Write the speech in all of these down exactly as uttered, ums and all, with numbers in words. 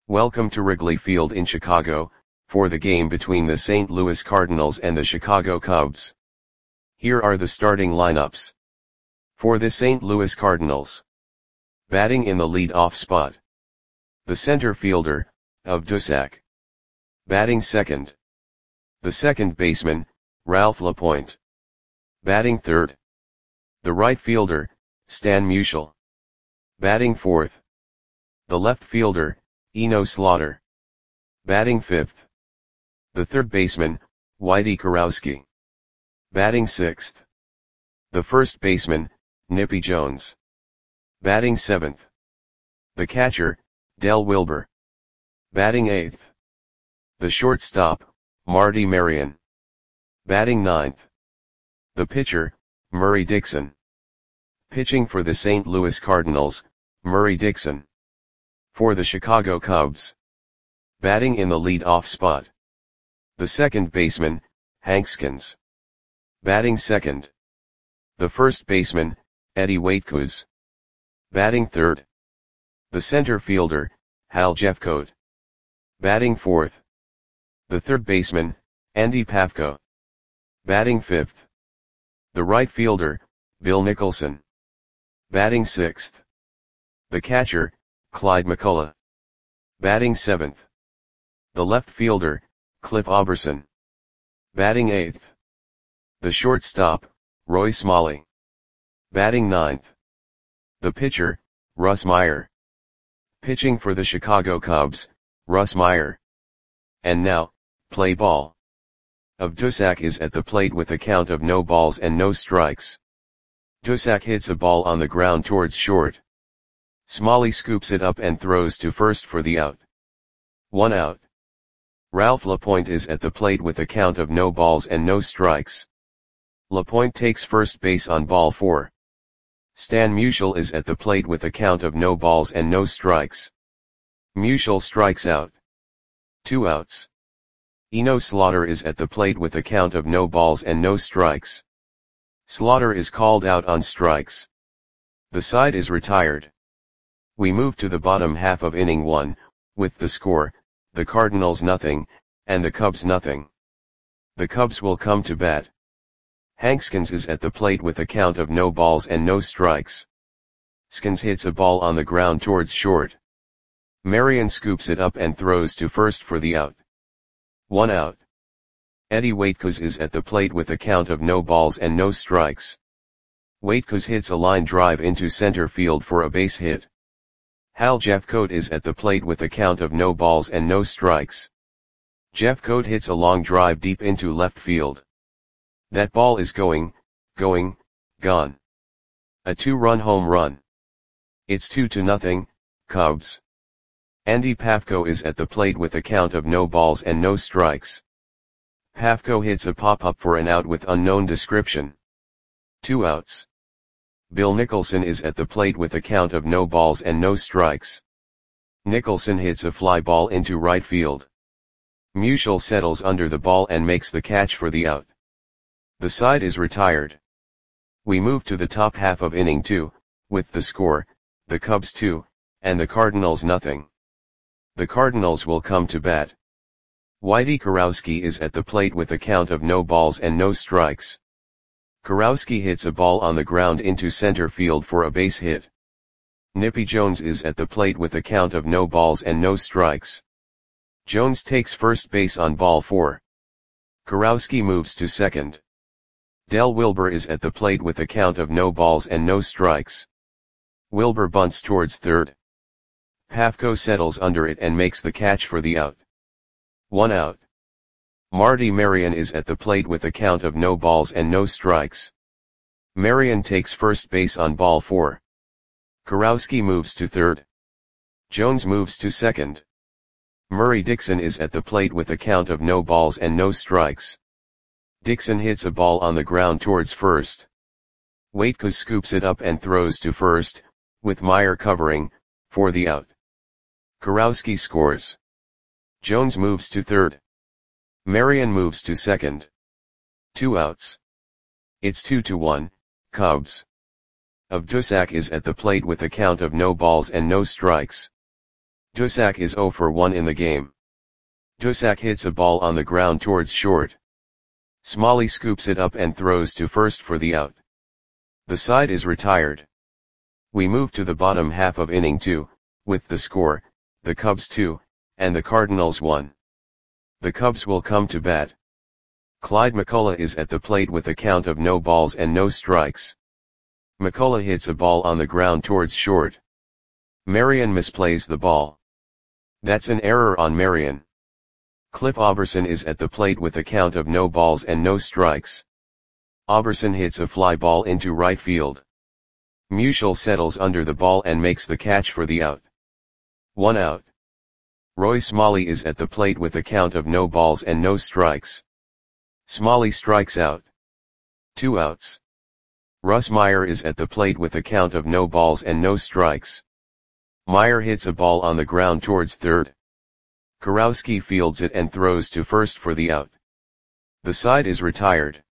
Welcome to Wrigley Field in Chicago, for the game between the Saint Louis Cardinals and the Chicago Cubs. Here are the starting lineups. For the Saint Louis Cardinals. Batting in the lead-off spot. The center fielder, Of Dusac. Batting second. The second baseman, Ralph LaPointe. Batting third. The right fielder, Stan Musial. Batting fourth. The left fielder, Eno Slaughter. Batting fifth. The third baseman, Whitey Kurowski. Batting sixth. The first baseman, Nippy Jones. Batting seventh. The catcher, Del Wilber. Batting eighth. The shortstop, Marty Marion. Batting ninth. The pitcher, Murray Dixon. Pitching for the Saint Louis Cardinals, Murray Dixon. For the Chicago Cubs. Batting in the lead-off spot. The second baseman, Hank Skins. Batting second. The first baseman, Eddie Waitkus. Batting third. The center fielder, Hal Jeffcoat. Batting fourth. The third baseman, Andy Pafko. Batting fifth. The right fielder, Bill Nicholson. Batting sixth. The catcher, Clyde McCullough. Batting seventh. The left fielder, Cliff Auberson. Batting eighth. The shortstop, Roy Smalley. Batting ninth. The pitcher, Russ Meyer. Pitching for the Chicago Cubs, Russ Meyer. And now, play ball. Of Dusac is at the plate with a count of no balls and no strikes. Dusac hits a ball on the ground towards short. Smalley scoops it up and throws to first for the out. One out. Ralph LaPointe is at the plate with a count of no balls and no strikes. LaPointe takes first base on ball four. Stan Musial is at the plate with a count of no balls and no strikes. Musial strikes out. Two outs. Eno Slaughter is at the plate with a count of no balls and no strikes. Slaughter is called out on strikes. The side is retired. We move to the bottom half of inning one, with the score, the Cardinals nothing, and the Cubs nothing. The Cubs will come to bat. Hank Skins is at the plate with a count of no balls and no strikes. Skins hits a ball on the ground towards short. Marion scoops it up and throws to first for the out. One out. Eddie Waitkus is at the plate with a count of no balls and no strikes. Waitkus hits a line drive into center field for a base hit. Hal Jeffcoat is at the plate with a count of no balls and no strikes. Jeffcoat hits a long drive deep into left field. That ball is going, going, gone. A two-run home run. It's two to nothing, Cubs. Andy Pafko is at the plate with a count of no balls and no strikes. Pafko hits a pop-up for an out with unknown description. Two outs. Bill Nicholson is at the plate with a count of no balls and no strikes. Nicholson hits a fly ball into right field. Musial settles under the ball and makes the catch for the out. The side is retired. We move to the top half of inning two, with the score, the Cubs two, and the Cardinals nothing. The Cardinals will come to bat. Whitey Kurowski is at the plate with a count of no balls and no strikes. Kurowski hits a ball on the ground into center field for a base hit. Nippy Jones is at the plate with a count of no balls and no strikes. Jones takes first base on ball four. Kurowski moves to second. Del Wilber is at the plate with a count of no balls and no strikes. Wilber bunts towards third. Pafko settles under it and makes the catch for the out. One out. Marty Marion is at the plate with a count of no balls and no strikes. Marion takes first base on ball four. Kurowski moves to third. Jones moves to second. Murray Dixon is at the plate with a count of no balls and no strikes. Dixon hits a ball on the ground towards first. Waitkus scoops it up and throws to first, with Meyer covering, for the out. Kurowski scores. Jones moves to third. Marion moves to second. Two outs. It's two to one, Cubs. Of Dusac is at the plate with a count of no balls and no strikes. Dusak is zero for one in the game. Dusak hits a ball on the ground towards short. Smalley scoops it up and throws to first for the out. The side is retired. We move to the bottom half of inning two, with the score, the Cubs two, and the Cardinals one. The Cubs will come to bat. Clyde McCullough is at the plate with a count of no balls and no strikes. McCullough hits a ball on the ground towards short. Marion misplays the ball. That's an error on Marion. Cliff Auberson is at the plate with a count of no balls and no strikes. Auberson hits a fly ball into right field. Musial settles under the ball and makes the catch for the out. One out. Roy Smalley is at the plate with a count of no balls and no strikes. Smalley strikes out. Two outs. Russ Meyer is at the plate with a count of no balls and no strikes. Meyer hits a ball on the ground towards third. Kurowski fields it and throws to first for the out. The side is retired.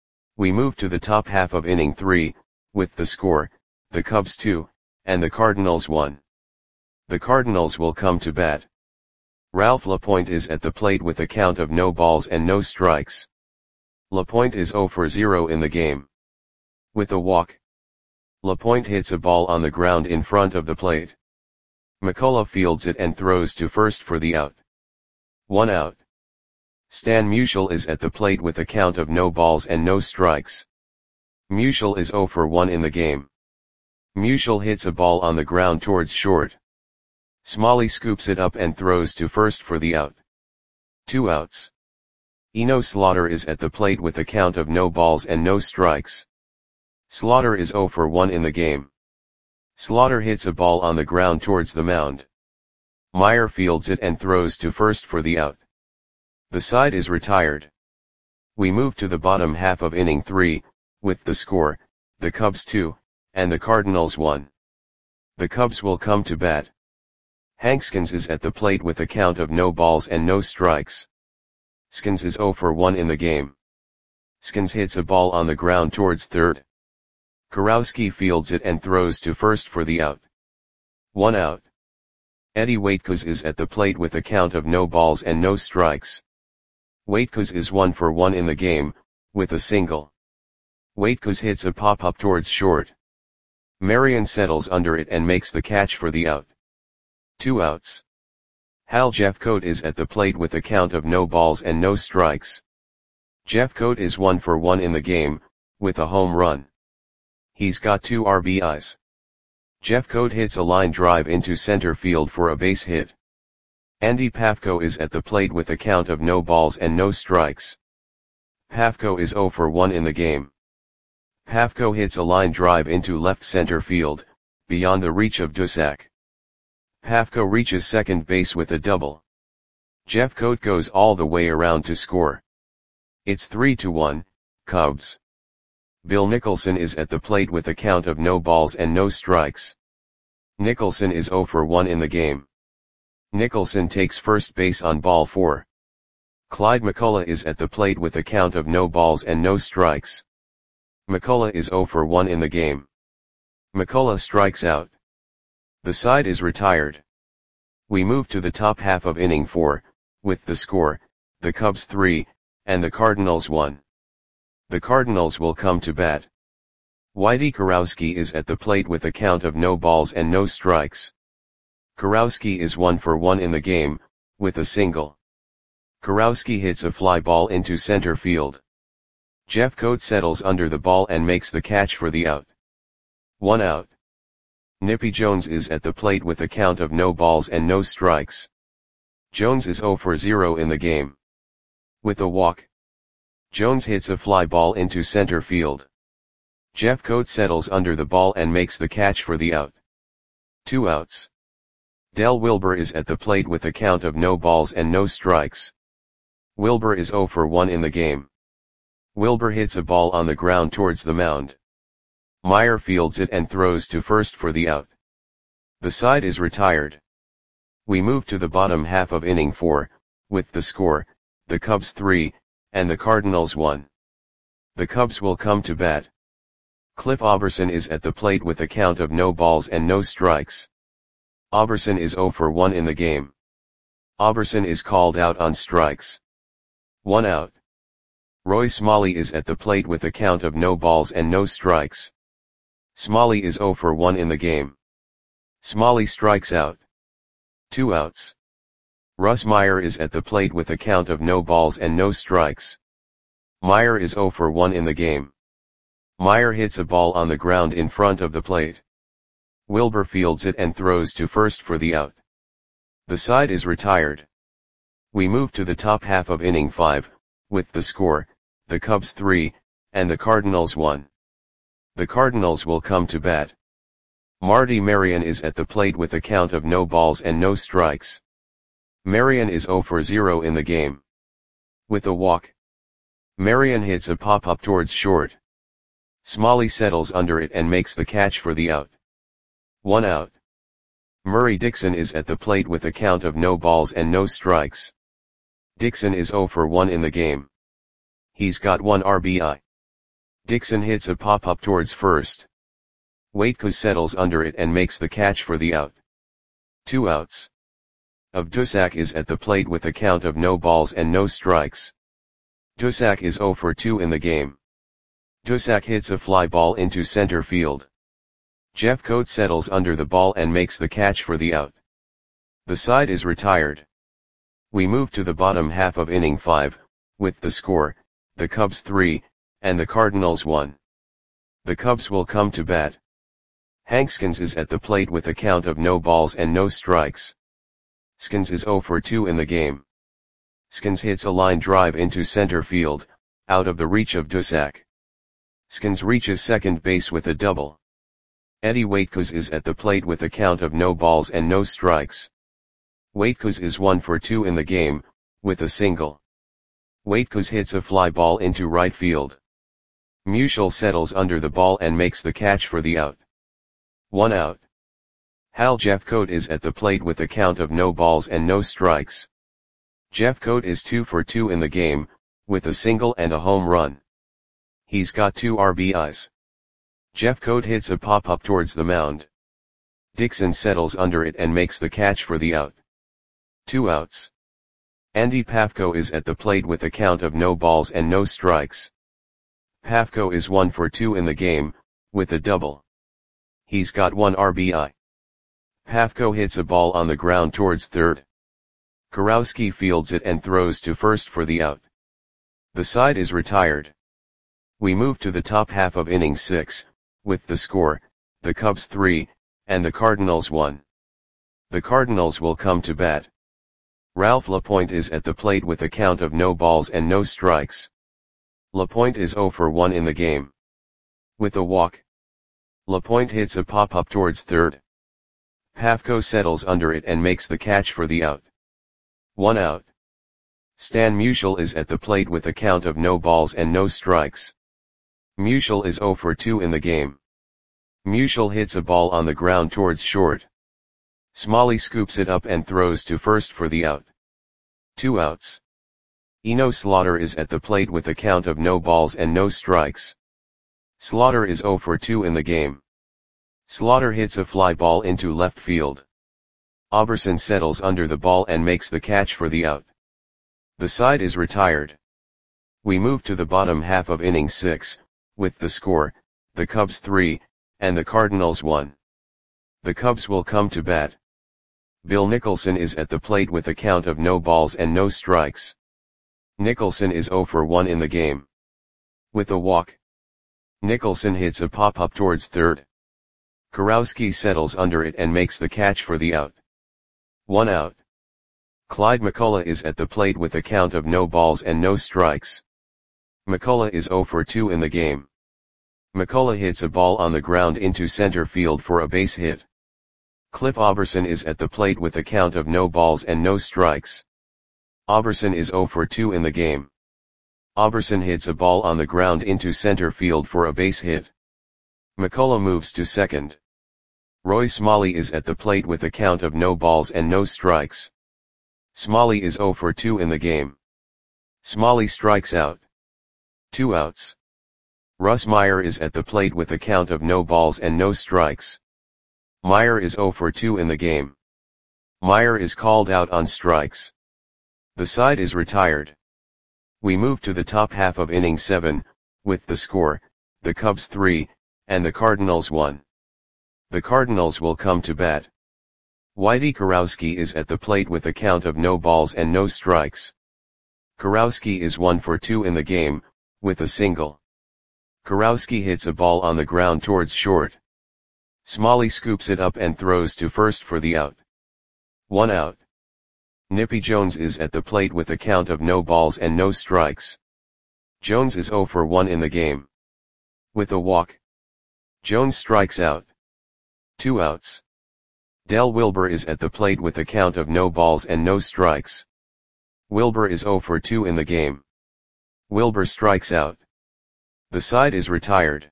We move to the top half of inning three, with the score, the Cubs two, and the Cardinals one. The Cardinals will come to bat. Ralph LaPointe is at the plate with a count of no balls and no strikes. LaPointe is zero for zero in the game. With a walk, LaPointe hits a ball on the ground in front of the plate. McCullough fields it and throws to first for the out. One out. Stan Musial is at the plate with a count of no balls and no strikes. Musial is zero for one in the game. Musial hits a ball on the ground towards short. Smalley scoops it up and throws to first for the out. Two outs. Eno Slaughter is at the plate with a count of no balls and no strikes. Slaughter is zero for one in the game. Slaughter hits a ball on the ground towards the mound. Meyer fields it and throws to first for the out. The side is retired. We move to the bottom half of inning three, with the score, the Cubs two, and the Cardinals one. The Cubs will come to bat. Hank Skins is at the plate with a count of no balls and no strikes. Skins is zero for one in the game. Skins hits a ball on the ground towards third. Kurowski fields it and throws to first for the out. One out. Eddie Waitkos is at the plate with a count of no balls and no strikes. Waitkos is one for one in the game, with a single. Waitkos hits a pop-up towards short. Marion settles under it and makes the catch for the out. Two outs. Hal Jeffcoat is at the plate with a count of no balls and no strikes. Jeffcoat is one for one in the game, with a home run. He's got two R B Is. Jeffcoat hits a line drive into center field for a base hit. Andy Pafko is at the plate with a count of no balls and no strikes. Pafko is zero for one in the game. Pafko hits a line drive into left center field, beyond the reach of Dusak. Pafko reaches second base with a double. Jeffcoat goes all the way around to score. It's three to one, Cubs. Bill Nicholson is at the plate with a count of no balls and no strikes. Nicholson is zero for one in the game. Nicholson takes first base on ball four. Clyde McCullough is at the plate with a count of no balls and no strikes. McCullough is zero for one in the game. McCullough strikes out. The side is retired. We move to the top half of inning four, with the score, the Cubs three, and the Cardinals one. The Cardinals will come to bat. Whitey Kurowski is at the plate with a count of no balls and no strikes. Kurowski is one for one in the game, with a single. Kurowski hits a fly ball into center field. Jeffcoat settles under the ball and makes the catch for the out. One out. Nippy Jones is at the plate with a count of no balls and no strikes. Jones is zero for zero in the game. With a walk, Jones hits a fly ball into center field. Jeffcoat settles under the ball and makes the catch for the out. Two outs. Del Wilbur is at the plate with a count of no balls and no strikes. Wilbur is zero for one in the game. Wilbur hits a ball on the ground towards the mound. Meyer fields it and throws to first for the out. The side is retired. We move to the bottom half of inning four, with the score, the Cubs three, and the Cardinals one. The Cubs will come to bat. Cliff Auberson is at the plate with a count of no balls and no strikes. Oberson is zero for one in the game. Oberson is called out on strikes. One out. Roy Smalley is at the plate with a count of no balls and no strikes. Smalley is zero for one in the game. Smalley strikes out. Two outs. Russ Meyer is at the plate with a count of no balls and no strikes. Meyer is zero for one in the game. Meyer hits a ball on the ground in front of the plate. Wilbur fields it and throws to first for the out. The side is retired. We move to the top half of inning five, with the score, the Cubs three, and the Cardinals one. The Cardinals will come to bat. Marty Marion is at the plate with a count of no balls and no strikes. Marion is zero for zero in the game. With a walk, Marion hits a pop-up towards short. Smalley settles under it and makes the catch for the out. One out. Murray Dixon is at the plate with a count of no balls and no strikes. Dixon is zero for one in the game. He's got one R B I. Dixon hits a pop-up towards first. Waitkus settles under it and makes the catch for the out. Two outs. Of Dusak is at the plate with a count of no balls and no strikes. Dusak is zero for two in the game. Dusak hits a fly ball into center field. Jeff Coate settles under the ball and makes the catch for the out. The side is retired. We move to the bottom half of inning five, with the score, the Cubs three, and the Cardinals one. The Cubs will come to bat. Hank Skins is at the plate with a count of no balls and no strikes. Skins is zero for two in the game. Skins hits a line drive into center field, out of the reach of Dusak. Skins reaches second base with a double. Eddie Waitkus is at the plate with a count of no balls and no strikes. Waitkus is one for two in the game, with a single. Waitkus hits a fly ball into right field. Musial settles under the ball and makes the catch for the out. One out. Hal Jeffcoat is at the plate with a count of no balls and no strikes. Jeffcoat is two for two in the game, with a single and a home run. He's got two R B Is. Jeffcoat hits a pop-up towards the mound. Dixon settles under it and makes the catch for the out. Two outs. Andy Pafko is at the plate with a count of no balls and no strikes. Pafko is one for two in the game, with a double. He's got one R B I. Pafko hits a ball on the ground towards third. Kurowski fields it and throws to first for the out. The side is retired. We move to the top half of inning six, with the score, the Cubs three, and the Cardinals one. The Cardinals will come to bat. Ralph LaPointe is at the plate with a count of no balls and no strikes. LaPointe is zero for one in the game. With a walk, LaPointe hits a pop-up towards third. Pafko settles under it and makes the catch for the out. One out. Stan Musial is at the plate with a count of no balls and no strikes. Musial is zero for two in the game. Musial hits a ball on the ground towards short. Smalley scoops it up and throws to first for the out. Two outs. Eno Slaughter is at the plate with a count of no balls and no strikes. Slaughter is zero for two in the game. Slaughter hits a fly ball into left field. Oberson settles under the ball and makes the catch for the out. The side is retired. We move to the bottom half of inning six, with the score, the Cubs three, and the Cardinals one. The Cubs will come to bat. Bill Nicholson is at the plate with a count of no balls and no strikes. Nicholson is zero for one in the game. With a walk, Nicholson hits a pop-up towards third. Kurowski settles under it and makes the catch for the out. One out. Clyde McCullough is at the plate with a count of no balls and no strikes. McCullough is zero for two in the game. McCullough hits a ball on the ground into center field for a base hit. Cliff Oberson is at the plate with a count of no balls and no strikes. Oberson is zero for two in the game. Oberson hits a ball on the ground into center field for a base hit. McCullough moves to second. Roy Smalley is at the plate with a count of no balls and no strikes. Smalley is zero for two in the game. Smalley strikes out. Two outs. Russ Meyer is at the plate with a count of no balls and no strikes. Meyer is zero for two in the game. Meyer is called out on strikes. The side is retired. We move to the top half of inning seven, with the score, the Cubs three, and the Cardinals one. The Cardinals will come to bat. Whitey Kurowski is at the plate with a count of no balls and no strikes. Kurowski is one for two in the game, with a single. Kurowski hits a ball on the ground towards short. Smalley scoops it up and throws to first for the out. One out. Nippy Jones is at the plate with a count of no balls and no strikes. Jones is oh for one in the game. With a walk. Jones strikes out. Two outs. Del Wilber is at the plate with a count of no balls and no strikes. Wilber is oh for two in the game. Wilber strikes out. The side is retired.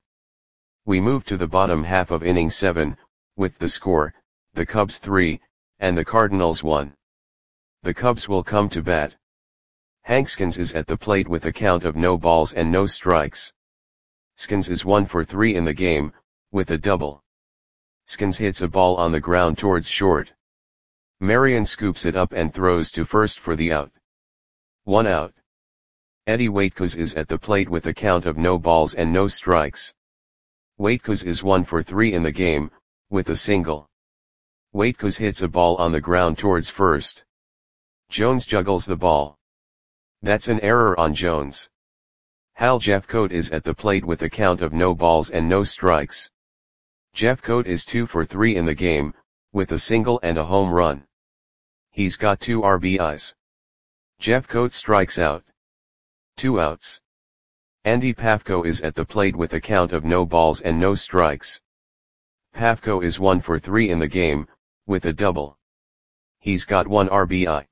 We move to the bottom half of inning seven, with the score, the Cubs three, and the Cardinals one. The Cubs will come to bat. Hank Skins is at the plate with a count of no balls and no strikes. Skins is one for three in the game, with a double. Skins hits a ball on the ground towards short. Marion scoops it up and throws to first for the out. One out. Eddie Waitkos is at the plate with a count of no balls and no strikes. Waitkos is one for three in the game, with a single. Waitkos hits a ball on the ground towards first. Jones juggles the ball. That's an error on Jones. Hal Jeffcoat is at the plate with a count of no balls and no strikes. Jeffcoat is two for three in the game, with a single and a home run. He's got two R B Is. Jeffcoat strikes out. Two outs. Andy Pafko is at the plate with a count of no balls and no strikes. Pafko is one for three in the game, with a double. He's got one R B I.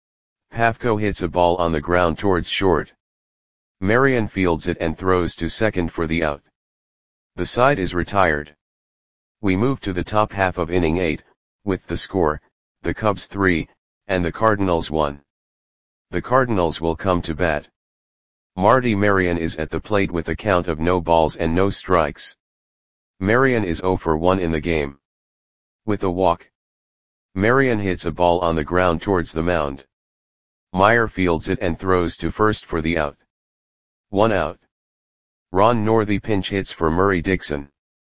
Pafko hits a ball on the ground towards short. Marion fields it and throws to second for the out. The side is retired. We move to the top half of inning eight, with the score, the Cubs three, and the Cardinals one. The Cardinals will come to bat. Marty Marion is at the plate with a count of no balls and no strikes. Marion is oh for one in the game. With a walk. Marion hits a ball on the ground towards the mound. Meyer fields it and throws to first for the out. One out. Ron Northey pinch hits for Murray Dixon.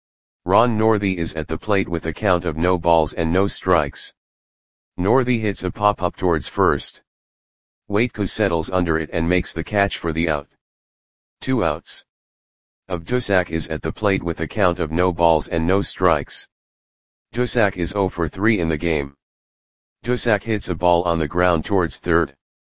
Ron Northey is at the plate with a count of no balls and no strikes. Northey hits a pop-up towards first. Waitkos settles under it and makes the catch for the out. Two outs. Dusak is at the plate with a count of no balls and no strikes. Dusak is oh for three in the game. Dusak hits a ball on the ground towards third.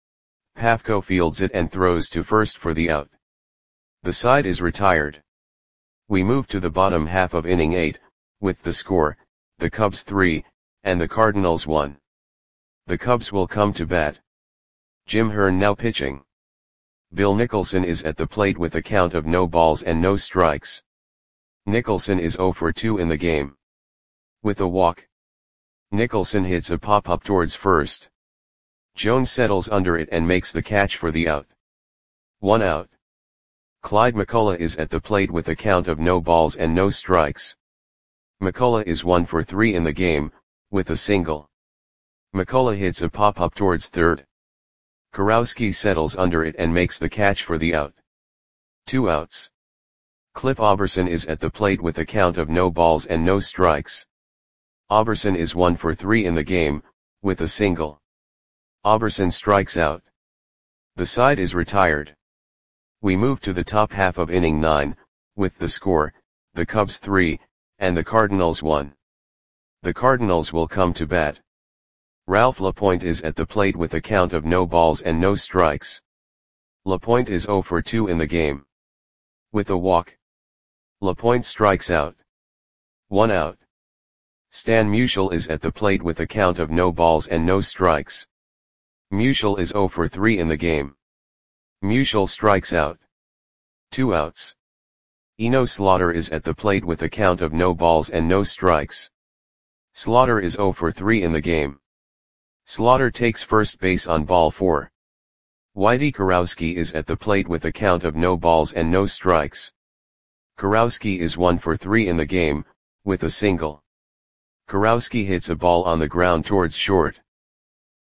Pafko fields it and throws to first for the out. The side is retired. We move to the bottom half of inning eight, with the score, the Cubs three, and the Cardinals one. The Cubs will come to bat. Jim Hearn now pitching. Bill Nicholson is at the plate with a count of no balls and no strikes. Nicholson is oh for two in the game. With a walk. Nicholson hits a pop-up towards first. Jones settles under it and makes the catch for the out. One out. Clyde McCullough is at the plate with a count of no balls and no strikes. McCullough is one for three in the game, with a single. McCullough hits a pop-up towards third. Kurowski settles under it and makes the catch for the out. Two outs. Cliff Auberson is at the plate with a count of no balls and no strikes. Auberson is one for three in the game, with a single. Auberson strikes out. The side is retired. We move to the top half of inning nine, with the score, the Cubs three, and the Cardinals one. The Cardinals will come to bat. Ralph LaPointe is at the plate with a count of no balls and no strikes. LaPointe is oh for two in the game. With a walk. LaPointe strikes out. One out. Stan Musial is at the plate with a count of no balls and no strikes. Musial is oh for three in the game. Musial strikes out. Two outs. Eno Slaughter is at the plate with a count of no balls and no strikes. Slaughter is oh for three in the game. Slaughter takes first base on ball four. Whitey Kurowski is at the plate with a count of no balls and no strikes. Kurowski is one for three in the game, with a single. Kurowski hits a ball on the ground towards short.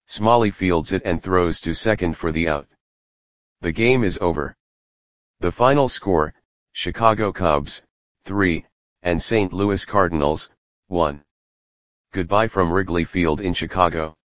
Smalley fields it and throws to second for the out. The game is over. The final score, Chicago Cubs, three, and Saint Louis Cardinals, one. Goodbye from Wrigley Field in Chicago.